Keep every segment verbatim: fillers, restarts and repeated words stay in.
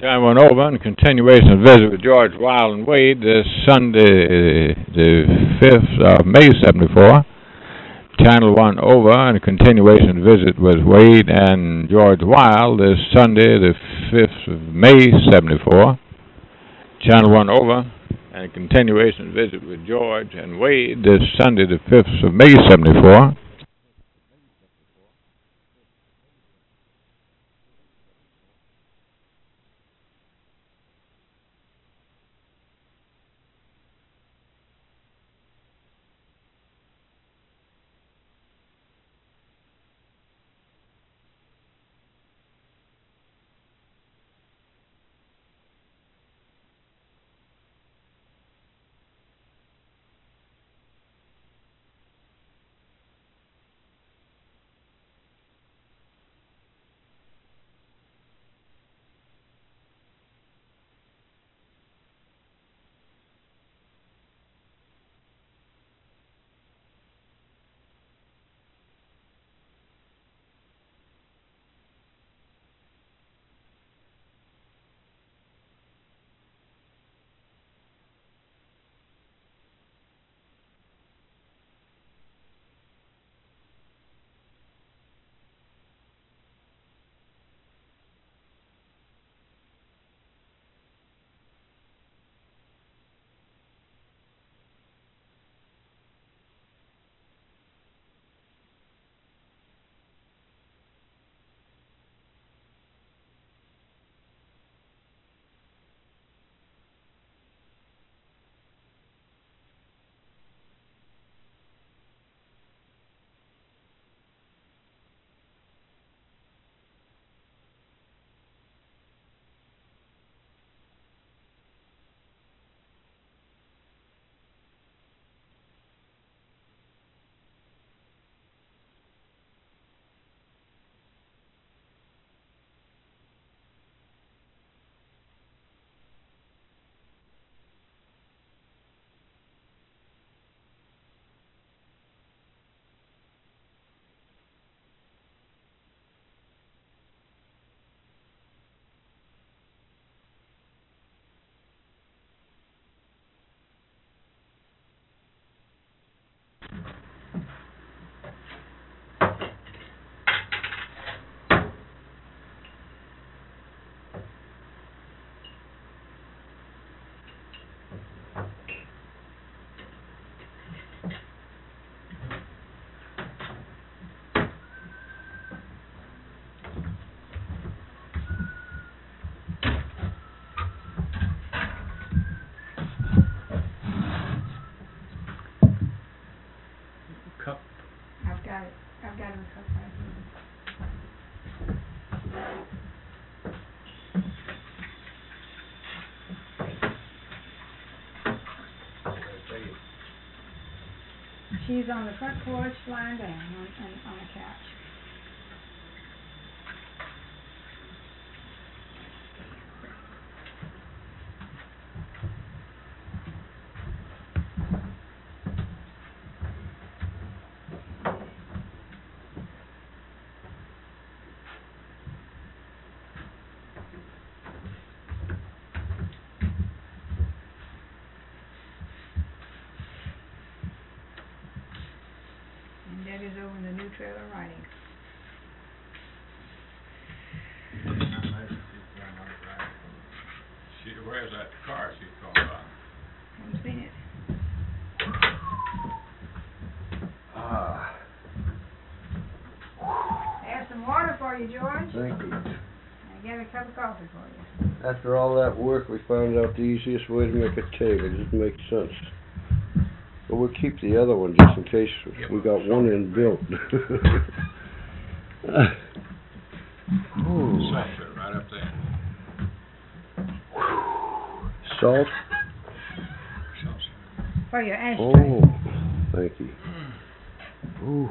Channel one over and continuation of visit with George Wild and Wade this Sunday, the fifth of May, seventy-four. Channel one over and a continuation visit with Wade and George Wild this Sunday, the fifth of May, seventy-four. Channel one over and a continuation visit with George and Wade this Sunday, the fifth of May, seventy-four. I've got it. I've got it in the cup right here. She's on the front porch, lying down on, on, on a couch. That is over in the new trailer riding. She, where's that car she's talking about? Haven't seen it. Ah. I have some water for you, George. Thank you. I got a cup of coffee for you. After all that work, we found out the easiest way to make a table. It just makes sense. But we'll keep the other one just in case we got one in built. Salt it right up there. Salt? For your ashtray. Oh, thank you. Ooh.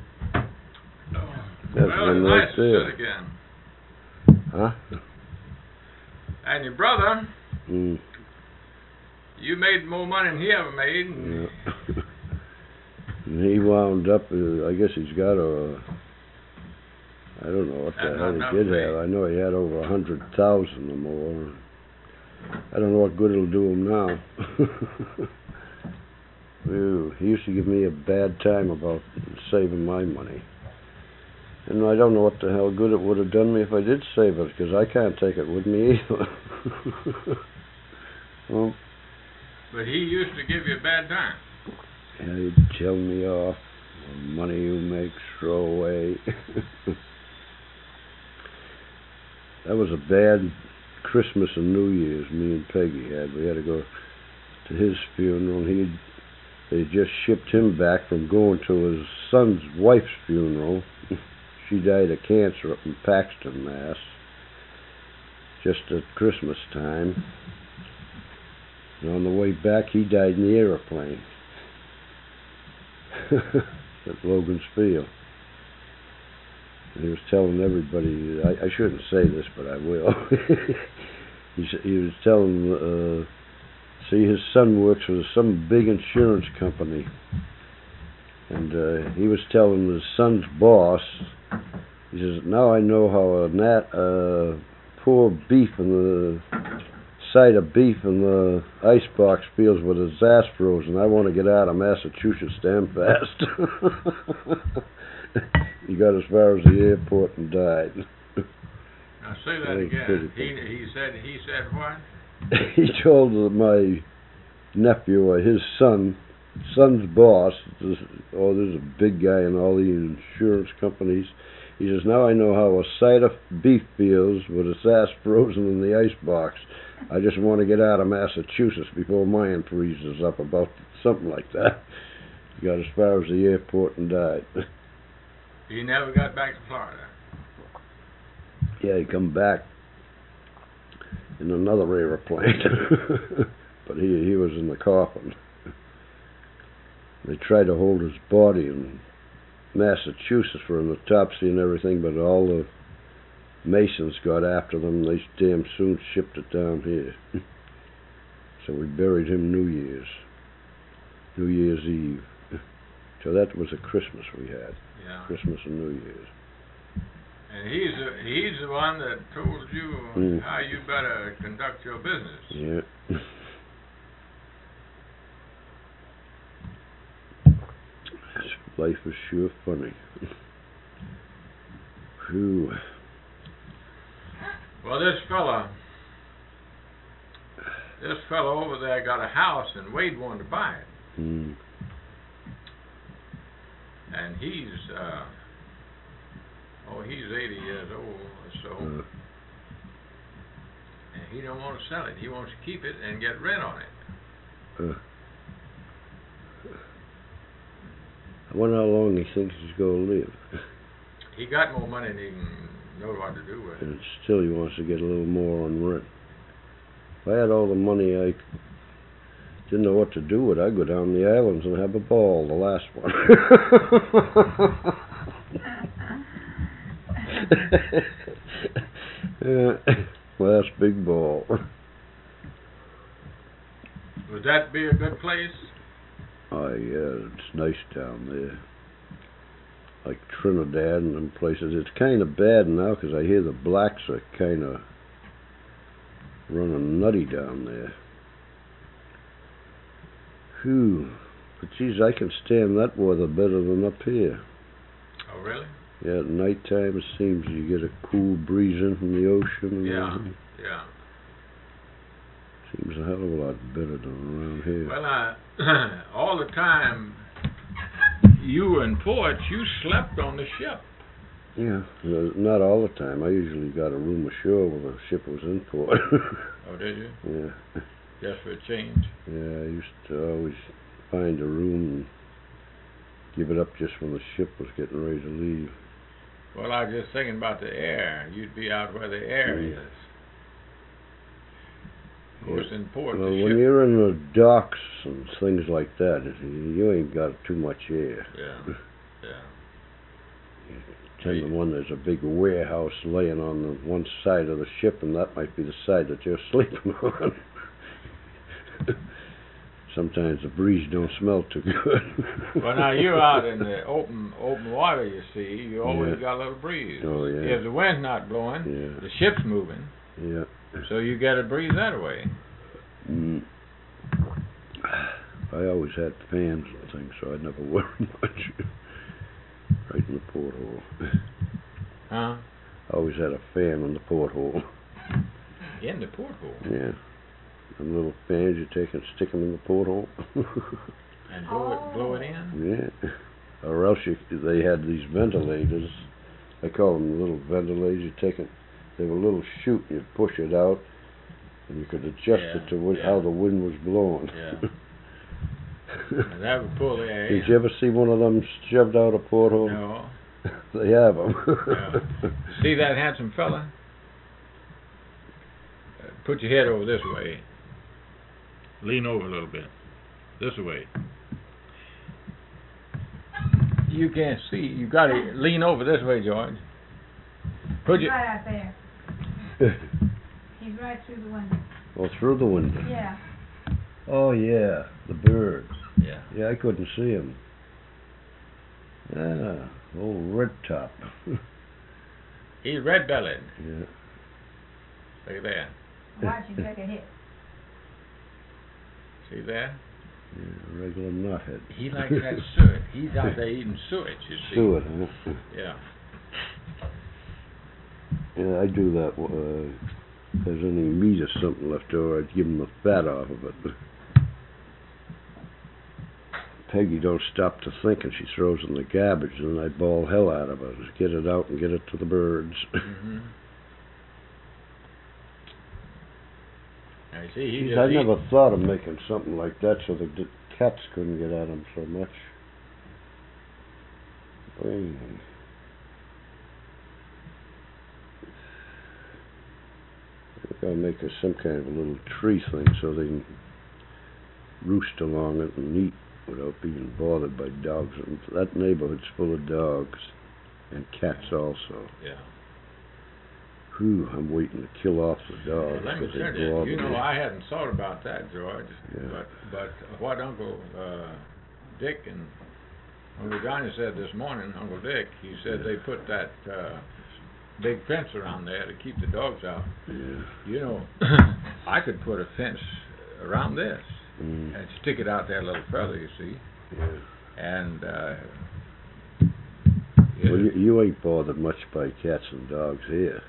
That's Well, one it's right nice to there. sit again. Huh? And your brother, Mm. you made more money than he ever made. And Yeah. And he wound up, uh, I guess he's got a I don't know what the That's hell not he did enough, have. eh? I know he had over a hundred thousand or more. I don't know what good it'll do him now. Ew, he used to give me a bad time about saving my money. And I don't know what the hell good it would have done me if I did save it, because I can't take it with me either. Well, But he used to give you a bad time. yeah, he'd tell me off. The money you make, throw away. That was a bad Christmas and New Year's me and Peggy had. We had to go to his funeral, and he'd they just shipped him back from going to his son's wife's funeral. She died of cancer up in Paxton, Mass. Just at Christmas time. And on the way back, he died in the airplane. At Logan's Field. And he was telling everybody, I, I shouldn't say this, but I will. he, he was telling, uh, see, his son works for some big insurance company. And uh, he was telling his son's boss, he says, now I know how a nat, uh, poor beef in the side of beef in the icebox feels with his ass frozen. I want to get out of Massachusetts damn fast. He got as far as the airport and died. Now say that again. He, he said, he said what? He told my nephew, or his son, son's boss, this, oh, there's a big guy in all the insurance companies. He says, now I know how a side of beef feels with its ass frozen in the icebox. I just want to get out of Massachusetts before mine freezes up, about something like that. He got as far as the airport and died. He never got back to Florida. Yeah, he come back in another airplane. But he he was in the coffin. They tried to hold his body in Massachusetts for an autopsy and everything, but all the Masons got after them. They damn soon shipped it down here. So we buried him New Year's. New Year's Eve. So that was a Christmas we had. Yeah. Christmas and New Year's. And he's the, he's the one that told you Mm. how you better conduct your business. Yeah. Life is sure funny. Whew. Well, this fella, this fella over there got a house, and Wade wanted to buy it. Mm. And he's, uh, oh, he's eighty years old or so, Uh, and he don't want to sell it. He wants to keep it and get rent on it. uh. I wonder how long he thinks he's going to live. He got more money than he can know what to do with. And still he wants to get a little more on rent. If I had all the money I didn't know what to do with, I'd go down the islands and have a ball, the last one. Yeah, last big ball. Would that be a good place? Oh yeah, it's nice down there. Like Trinidad and them places. It's kind of bad now because I hear the blacks are kind of running nutty down there. Whew. But geez, I can stand that weather better than up here. Oh, really? Yeah, at night time it seems you get a cool breeze in from the ocean and Yeah, everything. yeah. Seems a hell of a lot better than around here. Well, uh, all the time you were in port, you slept on the ship. Yeah, no, not all the time. I usually got a room ashore when the ship was in port. Oh, did you? Yeah. Just for a change? Yeah, I used to always find a room and give it up just when the ship was getting ready to leave. Well, I was just thinking about the air. You'd be out where the air Yeah. is. Of course, in port, Well, the when ship... you're in the docks and things like that, you ain't got too much air. Yeah, yeah. Ten to one, there's a big warehouse laying on the one side of the ship, and that might be the side that you're sleeping on. sometimes the breeze don't smell too good. Well, now you're out in the open open water, you see. You always Yeah. got a little breeze. Oh, yeah. If the wind's not blowing, Yeah. the ship's moving, Yeah. so you get a breeze that way. Mm. I always had fans and things, so I never worried much. Right in the porthole. Huh? I always had a fan in the porthole. In the porthole. Yeah. Them little fans you take and stick them in the porthole. And blow it, blow it in? Yeah. Or else you, they had these ventilators. I call them little ventilators. You take it, they were a little chute, and you'd push it out, and you could adjust Yeah, it to wi- yeah. how the wind was blowing. Yeah. And that would pull the air Did in. you ever see one of them shoved out a porthole? No. They have them. Yeah. See that handsome fella? Uh, put your head over this way. Lean over a little bit. This way. You can't see. You got to lean over this way, George. Put He's your. right out there. He's right through the window. Oh, through the window. Yeah. Oh yeah, the birds. Yeah. Yeah, I couldn't see him. Ah, old red top. He's red-bellied. Yeah. Look at that. Watch him take a hit. See that? Yeah, regular knothead. He likes that suet. He's out there eating suet, you see. Suet, huh? Yeah. Yeah, I do that. Uh, if there's any meat or something left over, I'd give him the fat off of it. Peggy don't stop to think, and she throws in the garbage, and I bawl hell out of her. Just get it out and get it to the birds. Mm-hmm. Now, you see, he Geez, just I eat- never thought of making something like that so the d- cats couldn't get at him so much. Boy. I gotta make a, some kind of a little tree thing so they can roost along it and eat without being bothered by dogs. And that neighborhood's full of dogs and cats also. Yeah. Whew, I'm waiting to kill off the Well, dogs. let me 'cause they tell go you, all you the know, way. I hadn't thought about that, George. Yeah. But but what Uncle uh, Dick and Uncle Johnny said this morning, Uncle Dick, he said they put that uh, big fence around there to keep the dogs out. Yeah. You know, I could put a fence around this Mm. and stick it out there a little further, you see, Yeah. and. Uh, Well, you, you ain't bothered much by cats and dogs here.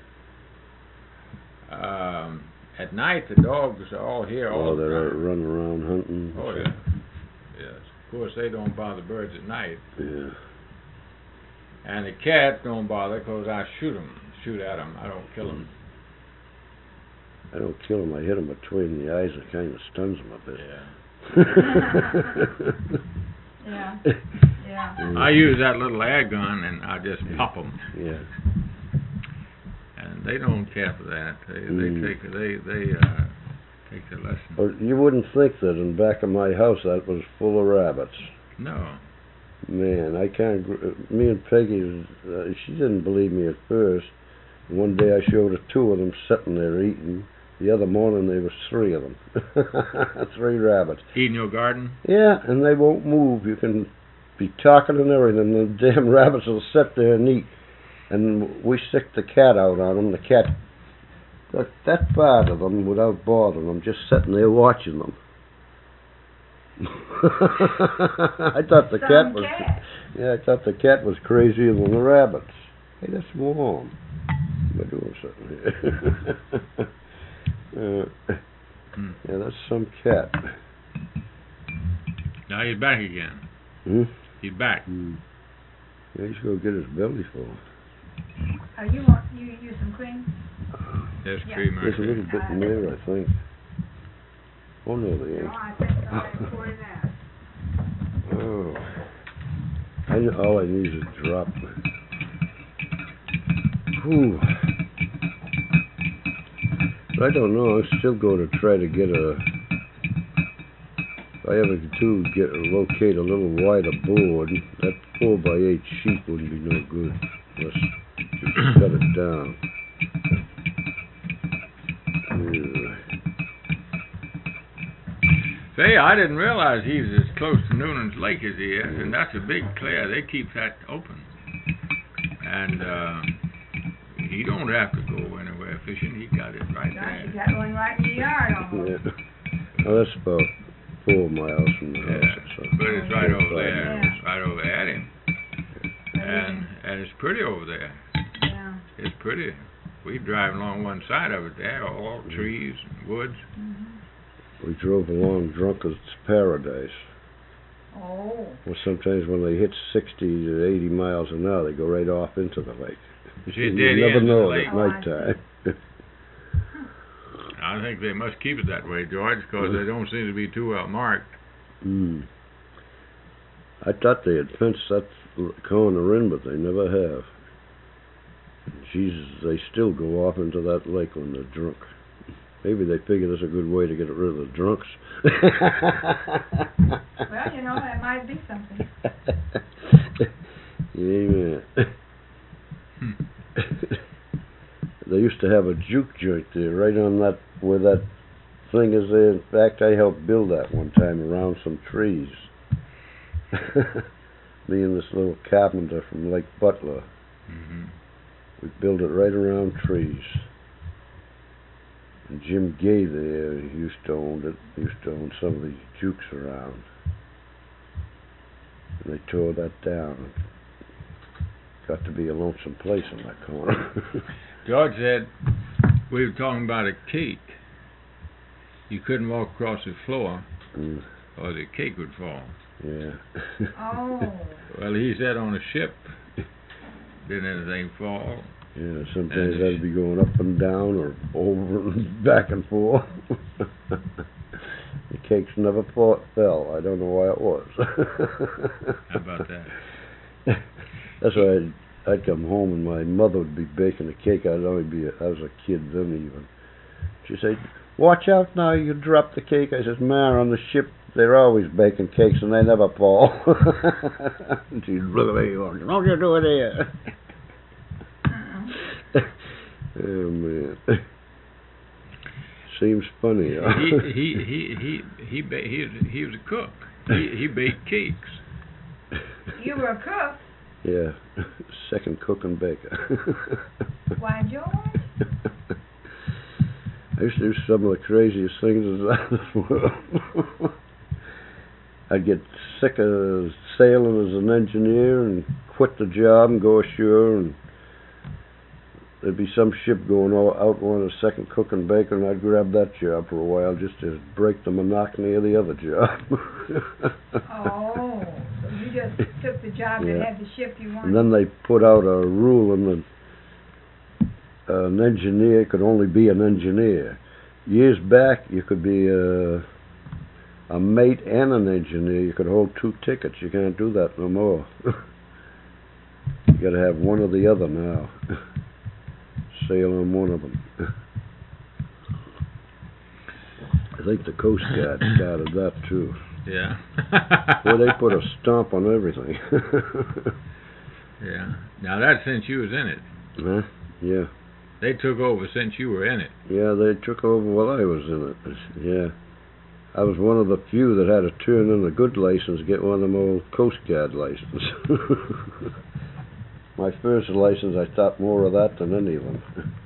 Um, at night, the dogs are all here all Oh, the they're time. running around hunting. Oh, yeah. Yes. Of course, they don't bother birds at night. Yeah. And the cats don't bother because I shoot them, shoot at them. I don't kill them. I don't kill them. I hit them between the eyes. It kind of stuns them a bit. Yeah. Yeah. Yeah. I use that little air gun and I just pop them. Yeah. And they don't care for that. They Mm. they take they they uh, take their lesson. But you wouldn't think that in back of my house that was full of rabbits. No. Man, I can't. gr- Me and Peggy, uh, she didn't believe me at first. One day I showed her two of them sitting there eating. The other morning there was three of them. Three rabbits. Eating your garden? Yeah, and they won't move. You can be talking and everything. The damn rabbits will sit there and eat. And we stick the cat out on them. The cat got that far to them without bothering them, just sitting there watching them. I thought the Some cat was. cat. Yeah, I thought the cat was crazier than the rabbits. Hey, that's warm. We're doing something here. uh, Hmm. yeah, that's some cat. Now he's back again. Hmm? He's back. Hmm. Yeah, he's gonna get his belly full. Oh, you want, you use some cream? There's Yeah. cream There's a right little there. bit in there, I think. Oh no, there No, ain't. I think so. I poured it out. Oh. I kn- all I need is a drop. Whew. But I don't know. I'm still going to try to get a. If I ever do get locate a little wider board, that four by eight sheet wouldn't be no good. Let's just cut it down. Yeah. Say, I didn't realize he's as close to Noonan's Lake as he is, and that's a big clear. They keep that open. And uh, he don't have to go anywhere fishing. He got it right Gosh, there. you got one right in the yard almost. Yeah. Oh, that's about four miles from the Yeah, house. So. but it's right over there. Yeah. It's right over at him. And and it's pretty over there. Yeah. It's pretty. We drive along one side of it there, all trees and woods. Mm-hmm. We drove along Drunkard's Paradise. Oh. Well, sometimes when they hit sixty to eighty miles an hour, they go right off into the lake. She's You dead never end of the know lake. at Oh, I nighttime. I think they must keep it that way, George, because they don't seem to be too well marked. Mm. I thought they had fenced that l- corner in, but they never have. Jesus, they still go off into that lake when they're drunk. Maybe they figure that's a good way to get rid of the drunks. Well, you know, that might be something. Amen. They used to have a juke joint there, right on that, where that thing is there. In fact, I helped build that one time around some trees. Me and this little carpenter from Lake Butler. Mm-hmm. We built it right around trees. And Jim Gay there, he used to own it, he used to own some of these jukes around. And they tore that down. Got to be a lonesome place in that corner. George said, we were talking about a cake. You couldn't walk across the floor, Mm, or the cake would fall. yeah. Oh. Well, he said on a ship, didn't anything fall. Yeah, sometimes that'd be going up and down or over and back and forth. The cakes never fought, fell. I don't know why it was. How about that? That's why I'd, I'd come home and my mother would be baking a cake. I'd only be, a, I was a kid then even. She'd say, "Watch out now, you drop the cake." I says, "Ma, on the ship, they're always baking cakes and they never fall." And she'd look at me, going, "Don't you do it here." Oh man, seems funny. Huh? he he he he he ba- he was, he was a cook. He he baked cakes. You were a cook? Yeah, second cook and baker. Why, George? I used to do some of the craziest things in this world. I'd get sick of sailing as an engineer and quit the job and go ashore, and there'd be some ship going all out wanting a second cook and baker, and I'd grab that job for a while just to break the monotony of the other job. Oh, so you just took the job Yeah. that had the ship you wanted. And then they put out a rule in the uh, an engineer could only be an engineer. Years back, you could be a, a mate and an engineer. You could hold two tickets. You can't do that no more. You got to have one or the other now. Sail on one of them. I think the Coast Guard started that too. Yeah. Well, they put a stomp on everything. Yeah. Now that's since you was in it. Huh? Yeah. They took over since you were in it. Yeah, they took over while I was in it. Yeah. I was one of the few that had to turn in a good license, get one of them old Coast Guard licenses. My first license, I thought more of that than any of them.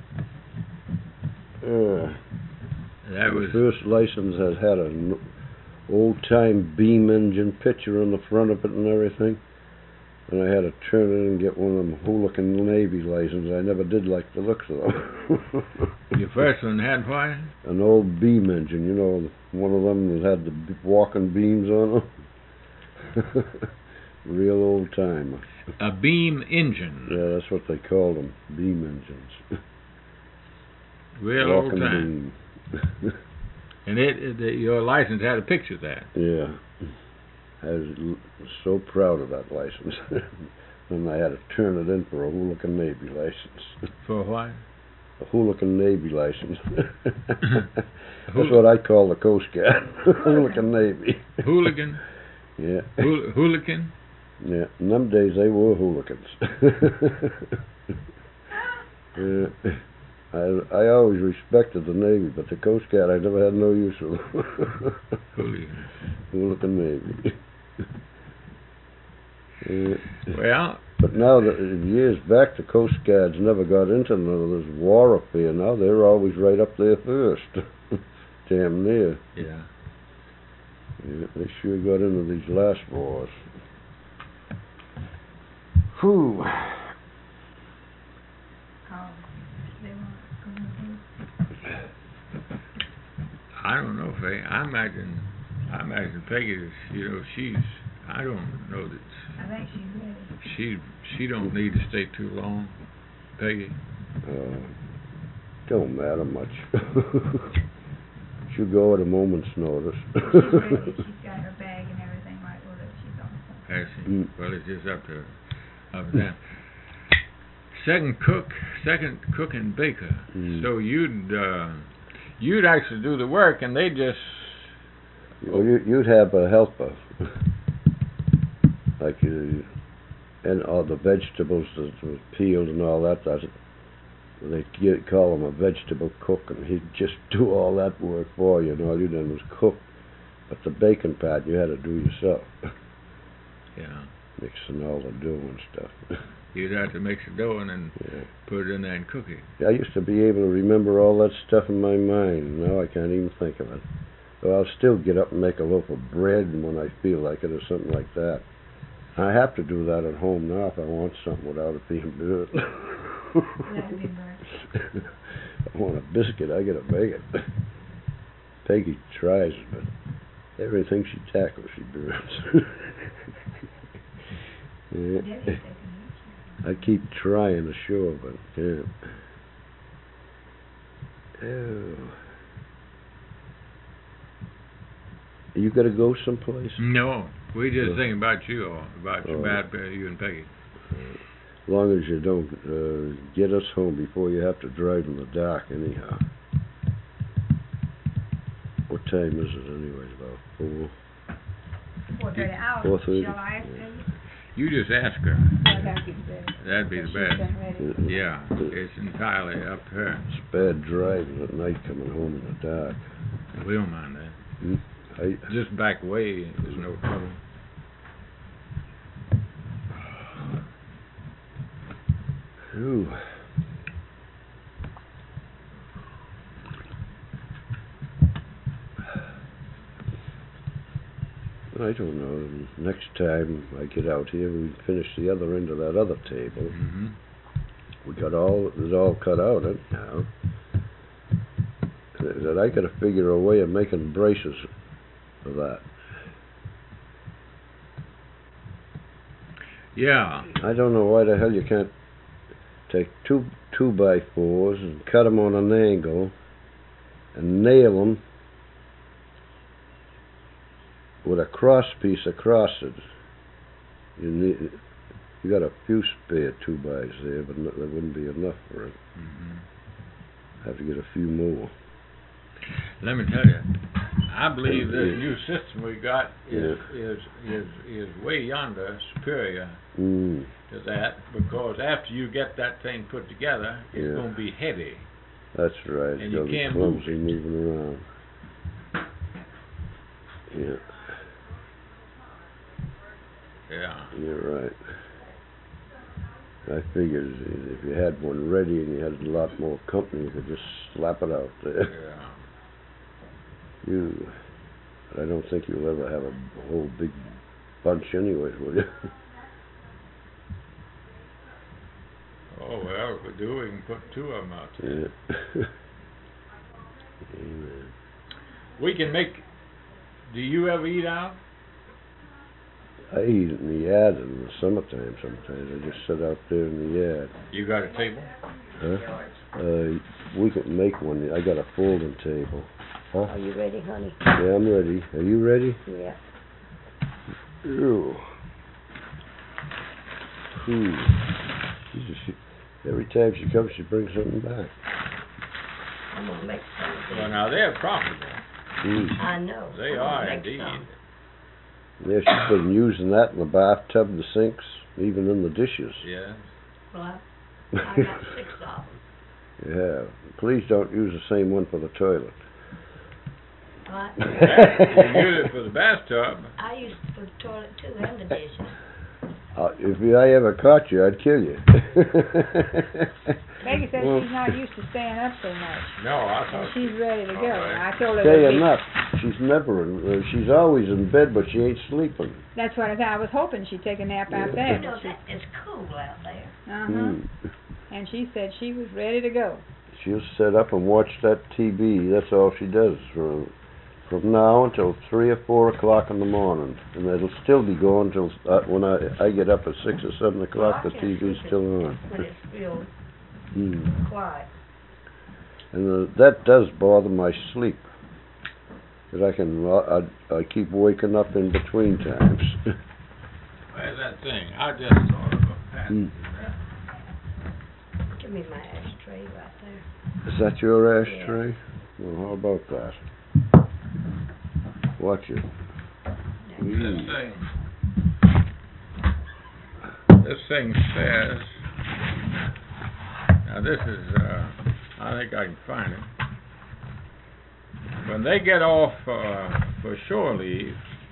Uh, That the was first license had had an old-time beam engine picture on the front of it and everything. And I had to turn in and get one of them hooligan Navy licenses. I never did like the looks of them. your first one had what? An old beam engine, you know, one of them that had the b- walking beams on them. Real old timer. A beam engine. Yeah, that's what they called them, beam engines. Real old Walking time. beam. And it, it the, your license had a picture of that. Yeah. I was l- so proud of that license. And I had to turn it in for a hooligan Navy license. For what? A hooligan Navy license. That's what I call the Coast Guard. Hooligan Navy. Hooligan? Yeah. Hool- hooligan? Yeah. In them days they were hooligans. Yeah. I, I always respected the Navy, but the Coast Guard I never had no use for. Hooligans. Hooligan Navy. uh, Well, but now, that years back, the Coast Guards never got into none of this war affair. Now they're always right up there first. Damn near. yeah. Yeah, they sure got into these last wars. Whew. Oh, they want to go. I don't know, Faye. I imagine, I imagine Peggy is, you know, she's, I don't know that I think she's ready. she, she don't need to stay too long, Peggy. Uh, don't matter much. She'll go at a moment's notice. She's ready. She's got her bag and everything right with her. She's awesome. Has she? Mm. Well, it's just up to her. Up to them. Second cook, second cook and baker. Mm. So you'd, uh, you'd actually do the work, and they just. Well, you, you'd have a helper, like you, and all the vegetables that was peeled and all that. That they get, call him a vegetable cook, and he'd just do all that work for you, and all you done was cook. But the bacon part you had to do yourself, Yeah. mixing all the dough and stuff. You'd have to mix the dough and then Yeah. put it in there and cook it. I used to be able to remember all that stuff in my mind. Now I can't even think of it. But I'll still get up and make a loaf of bread when I feel like it or something like that. I have to do that at home now if I want something without it being burnt. That'd be right. I want a biscuit, I gotta make it. Peggy tries, but everything she tackles, she burns. Yeah. Debbie's taking it. I keep trying to show, but can't. Oh. You gotta go someplace? No, we just No. thinking about you, or about your Oh. bad, uh, you and Peggy. As long as you don't uh, get us home before you have to drive in the dark, anyhow. What time is it, anyways? About four. Four thirty hours. Four thirty. Shall I ask Debbie? You just ask her. I gotta get Debbie. That'd be the She's best. been ready. Yeah, it's entirely up to her. It's bad driving at night coming home in the dark. We don't mind that. Hmm? I, Just back away, there's no trouble. Ooh. I don't know. Next time I get out here, we finish the other end of that other table. Mm-hmm. We got all it all cut out anyhow. That I got to figure a way of making braces for that. Yeah. I don't know why the hell you can't take two two by fours and cut them on an angle and nail them with a cross piece across it. You need, you got a few spare two bys there, but no, there wouldn't be enough for it. Mm-hmm. Have to get a few more. Let me tell you, I believe this new system we got is is is is way yonder superior Mm. to that, because after you get that thing put together, it's Yeah. going to be heavy. That's right. And It's you gonna be can't move clumsy it. moving around. Yeah, Yeah. you're right. I figured if you had one ready and you had a lot more company, you could just slap it out there. Yeah. You, but I don't think you'll ever have a whole big bunch anyways, will you? Oh well, if we do, we can put two of them out there. Yeah. Amen. We can make. Do you ever eat out? I eat in the yard in the summertime sometimes. I just sit out there in the yard. You got a table? Huh? Uh, we can make one. I got a folding table. Huh? Are you ready, honey? Yeah, I'm ready. Are you ready? Yeah. Ew. Ooh. Jesus, she, every time she comes, she brings something back. I'm gonna make some. Well, now they're profitable. Mm. I know. They I'm are gonna make indeed. some. Yeah, she's been using that in the bathtub, the sinks, even in the dishes. Yeah. Well, I, I got six of them. Yeah. Please don't use the same one for the toilet. What? You can use it for the bathtub. I used it for the toilet too, and the dishes. Uh, if I ever caught you, I'd kill you. Peggy says Well, she's not used to staying up so much. No, I And thought. she's ready to go. All right. I told her Stay that we- enough. She's never in, uh, she's always in bed, but she ain't sleeping. that's what I thought. I was hoping she'd take a nap out Yeah. there. You know, that is cool out there. Uh-huh. Mm. And she said she was ready to go. She'll sit up and watch that T V. That's all she does from from now until three or four o'clock in the morning, and it'll still be going till uh, when I I get up at six or seven o'clock. The Well, I T can't V's sleep still on. When it's real Mm. quiet. And uh, that does bother my sleep. That I can uh, I I keep waking up in between times. Where's that thing? I just thought of a patent. Mm. Give me my ashtray right there. Is that your ashtray? Well, how about that? Watch it. This Mm. thing. This thing says. Now this is. Uh, I think I can find it. When they get off uh, for shore leave,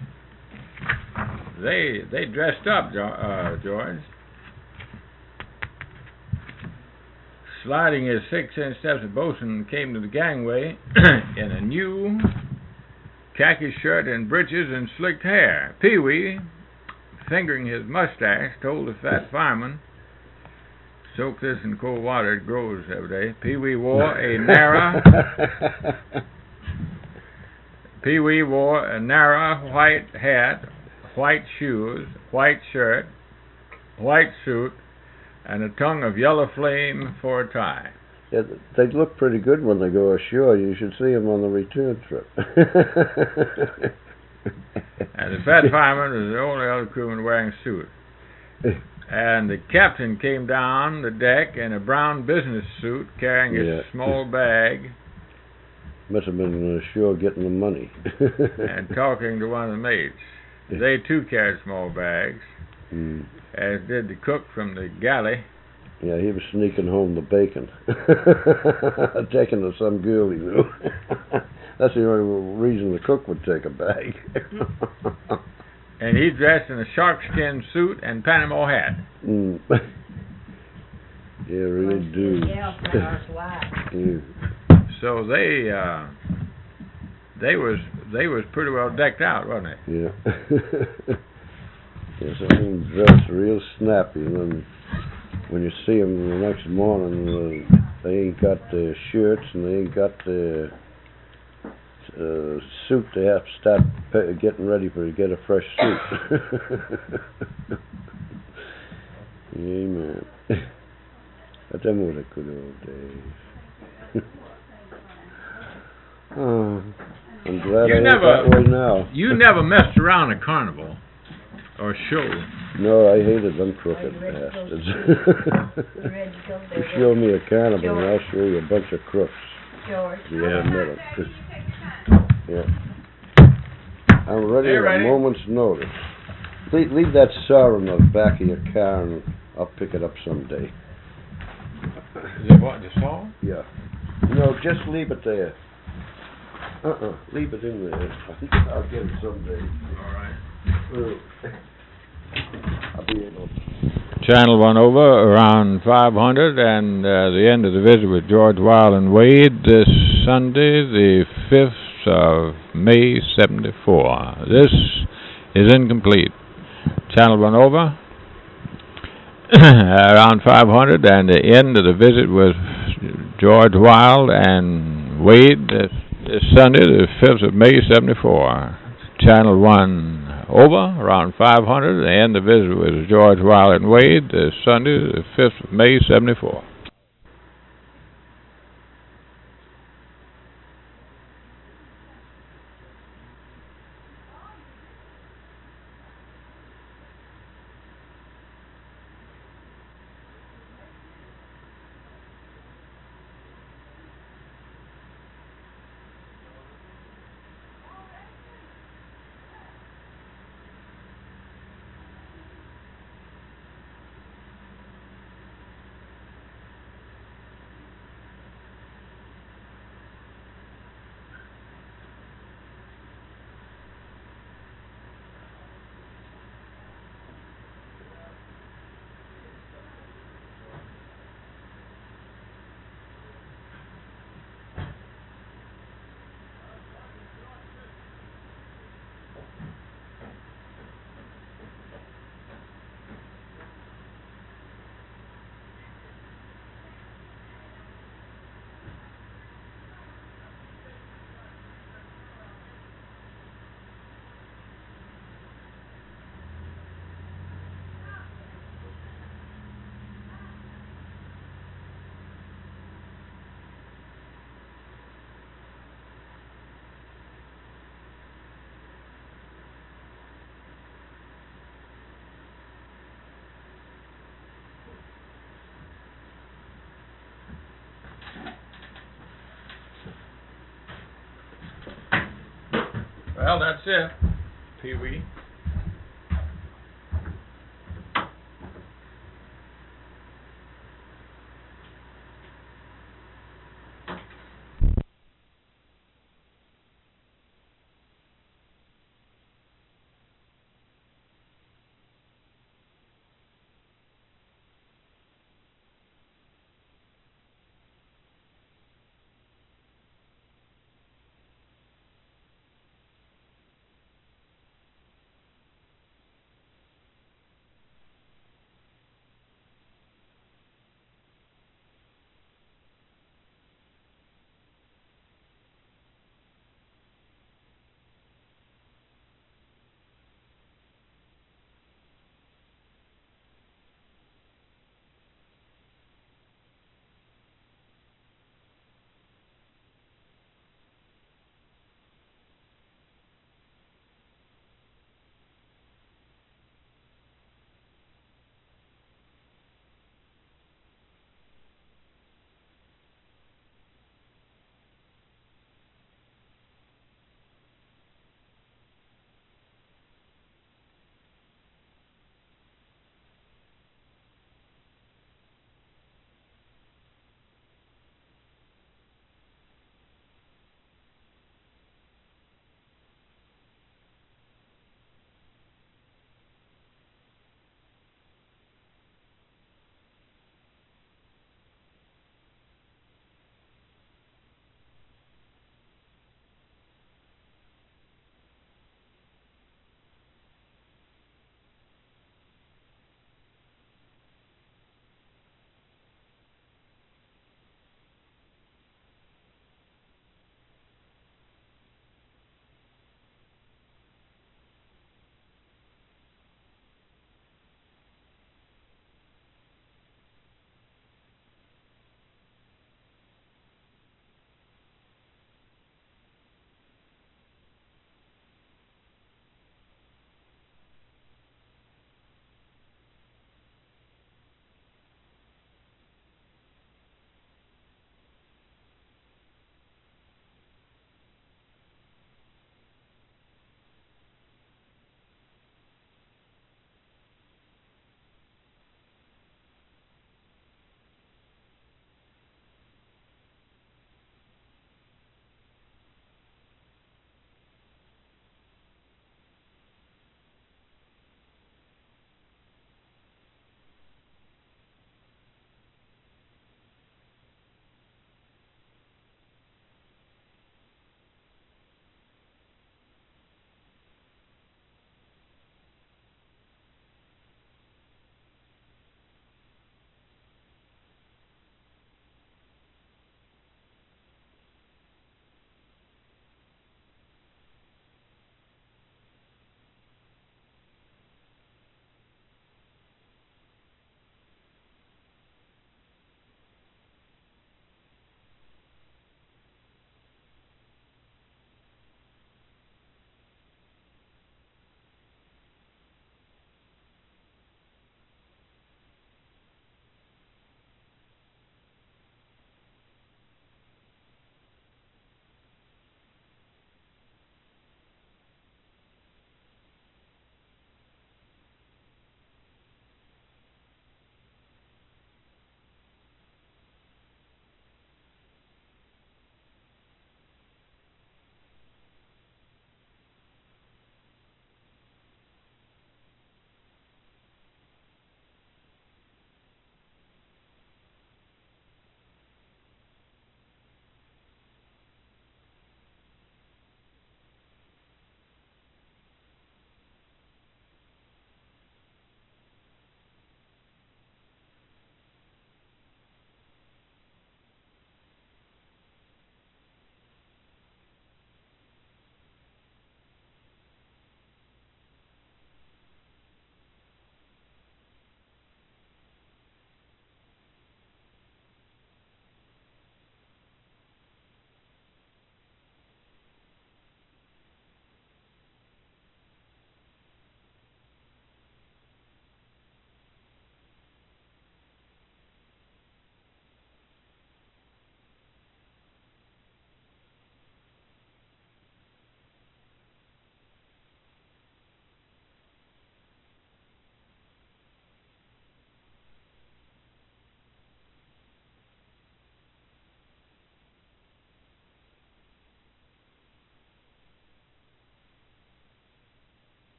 they they dressed up, Jo- uh, George. Sliding his six-inch steps, the bosun came to the gangway in a new khaki shirt and breeches and slicked hair. Pee-wee, fingering his mustache, told the fat fireman, "Soak this in cold water; it grows every day." Pee-wee wore a narrow. Pee-wee wore a narrow white hat, white shoes, white shirt, white suit, and a tongue of yellow flame for a tie. Yeah, they look pretty good when they go ashore. You should see them on the return trip. And the fat fireman was the only other crewman wearing a suit. And the captain came down the deck in a brown business suit, carrying a Yeah. small bag Must have been ashore getting the money. and talking to one of the mates. They too carried small bags, Mm. as did the cook from the galley. Yeah, he was sneaking home the bacon. Taking to some girl he knew. That's the only reason the cook would take a bag. And he dressed in a sharkskin suit and Panama hat. Mm. Yeah, real dude. Yeah, flowers white. Yeah. So they uh, they was they was pretty well decked out, wasn't they? Yeah. Yes, everyone dressed real snappy, and then when you see them the next morning, uh, they ain't got their shirts and they ain't got their uh, suit. They have to start pe- getting ready for to get a fresh suit. Amen. But them were the good old days. Oh, I'm glad You I ain't never- that way now. You never messed around a carnival or show. No, I hated them crooked Are you ready to go bastards. You ready to go You there? show me a carnival and George. I'll show you a bunch of crooks. George. You ever met 'em. Yeah. I'm ready They're at ready. a moment's notice. Leave, leave that saw in the back of your car and I'll pick it up someday. Is it what, the saw? Yeah. No, just leave it there. Uh-uh. Leave it in there. I'll get it someday. All right. Uh, I'll be able. Channel one over around five hundred, and uh, the end of the visit with George Wild and Wade this Sunday, the fifth of May, seventy-four. This is incomplete. Channel one over around five hundred, and the end of the visit with George Wild and Wade this, this Sunday, the fifth of May, seventy-four. Channel one over around five hundred, the end of the visit with George Wild and Wade this Sunday, the fifth of May, seventy-four. Well, that's it, Pee Wee.